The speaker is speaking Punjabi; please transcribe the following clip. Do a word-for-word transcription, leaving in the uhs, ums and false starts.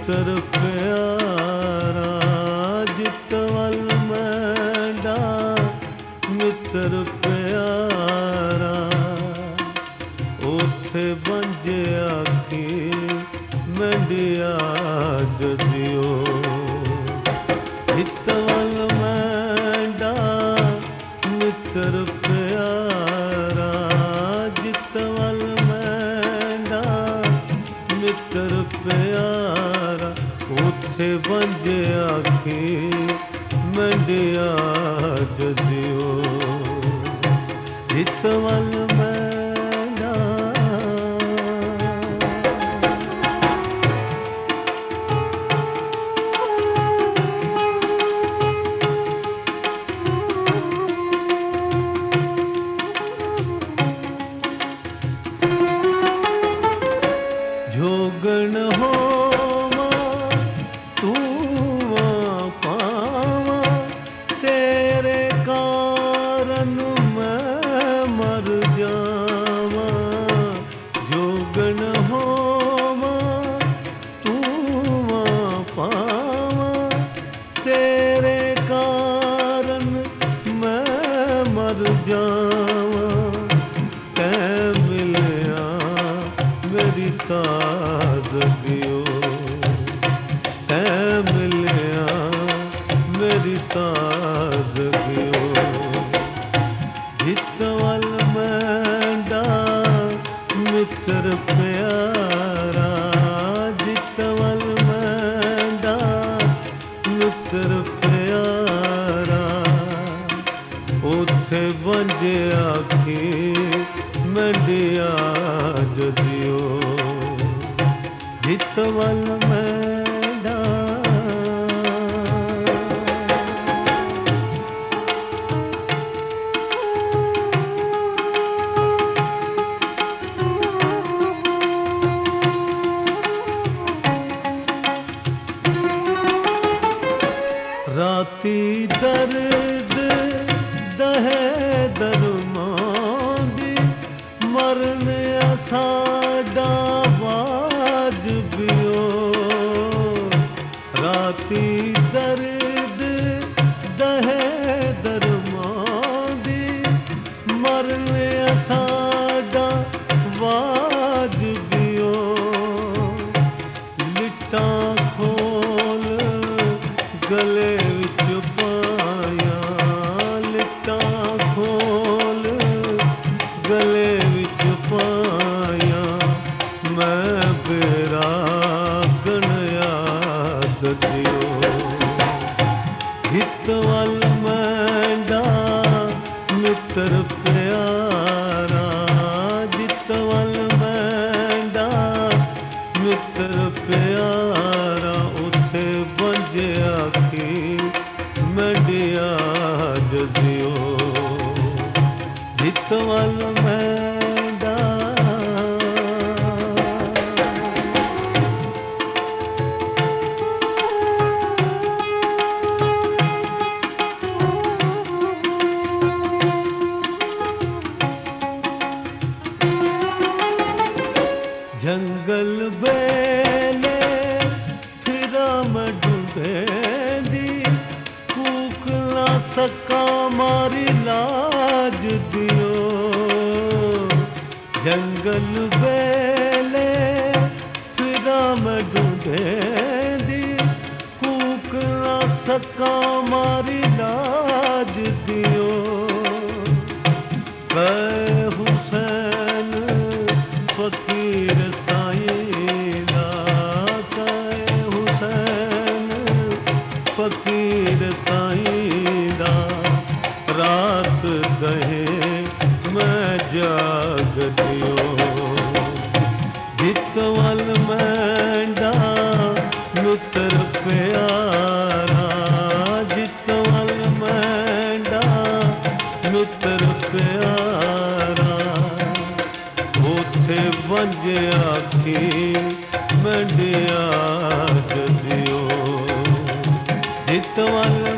ਮਿੱਤਰ ਪਿਆਰਾ ਜਿਤ ਵੱਲ ਮੈਂਡਾ ਮਿੱਤਰ ਪਿਆਰਾ ਉੱਥੇ ਬੰਜ ਆਖੀ ਮੈਂਡਿਆ ਜਦਿਓ ਜਿਤ ਵੱਲ ਮੈਂਡਾ ਮਿੱਤਰ ਪਿਆਰਾ ਜਿਤ ਵੱਲ ਮੈਂਡਾ ਮਿੱਤਰ ਪਿਆਰਾ ਉੱਥੇ ਬੰਜ ਆਖੀ ਮੈਂਡਿਆ ਜਦਿਓ ਜਿਤ ਵੱਲ ਮੈਂਡਾ ਜੋਗਣ ਹੋਵਾਂ ਤੂੰ ਪਾਵਾਂ ਤੇਰੇ ਕਾਰਨ ਮੈਂ ਮਰ ਜਾਵਾਂ ਜੋਗਣ ਹੋਵਾਂ ਤੂੰ ਪਾਵਾਂ ਤੇਰੇ ਕਾਰਨ ਮੈਂ ਮਰ ਜਾਵਾਂ ਤੈਂ ਮਿਲਿਆ ਮੇਰੀ ਤਾਜ਼ਗੀਓ ਤੈਂ ਮਿਲਿਆ ਮੇਰੀ ਤਾਜ਼ਗੀਓ ਜਿਤ ਵੱਲ ਮੈਂਡਾ ਮਿੱਤਰ ਪਿਆਰਾ ਜਿਤ ਵੱਲ ਮੈਂਡਾ ਮਿੱਤਰ ਪਿਆਰਾ ਉੱਥੇ ਬੰਜ ਆਖੀ ਮੈਂਡਿਆ ਜਦਿਓ ਜਿਤ ਵੱਲ ਮੈਂਡਾ ਰਾਤੀ ਦਰਦ ਦਹੇ ਦਰਮਾਂ ਦੀ ਮਰਨ ਸਾਡਾ ਵਾਜਬਿਓ ਰਾਤੀ ਦਰਦ ਦਹੇ ਦਰਮਾਂ ਦੀ ਮਰਨ ਸਾਡਾ ਵਾਜਬਿਓ ਲਿਟਾਂ ਖੋਲ ਗਲੇ ਵਿੱਚ ਪਾਇਆ ਲਿਟਾਂ ਖੋਲ ਗਲੇ ਵਿੱਚ ਪਾਇਆ ਮੈਂ ਬੇਰਾ ਗਣਿਆ ਦਦਿਓ ਜਿਤ ਵੱਲ ਮੈਂਡਾ ਮਿੱਤਰ ਪਿਆਰਾ ਜਿਤ ਵੱਲ ਮੈਂਡਾ ਮਿੱਤਰ ਪਿਆਰਾ ਉੱਥੇ ਬੰਜ ਆਖੀ ਮੈਂਡਿਆ ਜਦਿਓ ਜਿਤ ਵੱਲ ਮੈਂਡਾ ਜੰਗਲ ਵੇਲੇ ਫਿਰਾਂ ਮੈਂ ਢੂੰਢਦੀ ਕੂਕ ਨਾ ਸਕਾਂ ਮਾਰੀ ਲਾਜ ਦਿਓ ਜੰਗਲ ਵੇਲੇ ਫਿਰਾਂ ਮੈਂ ਢੂੰਢਦੀ ਕੂਕ ਨਾ ਸਕਾਂ ਮਾਰੀ ਲਾਜ ਦਿਓ ਕੈ ਹੁਸੈਨ ਫਕੀਰ ਸਾਈਂ ਦਾ ਕੈ ਹੁਸੈਨ ਫਕੀਰ ਸਾਈਂ ਦਾ ਰਾਤ ਗਏ ਮੈਂ ਜਾਗ ਦਿਓ ਜਿਤ ਵੱਲ ਮੈਂਡਾ ਮਿੱਤਰ ਪਿਆਰਾ ਜਿਤ ਵੱਲ ਮੈਂਡਾ ਮਿੱਤਰ ਪਿਆਰਾ ਉੱਥੇ ਬੰਜ ਆਖੀ ਮੈਂਡਿਆ ਜਦਿਓ ਜਿਤ ਵੱਲ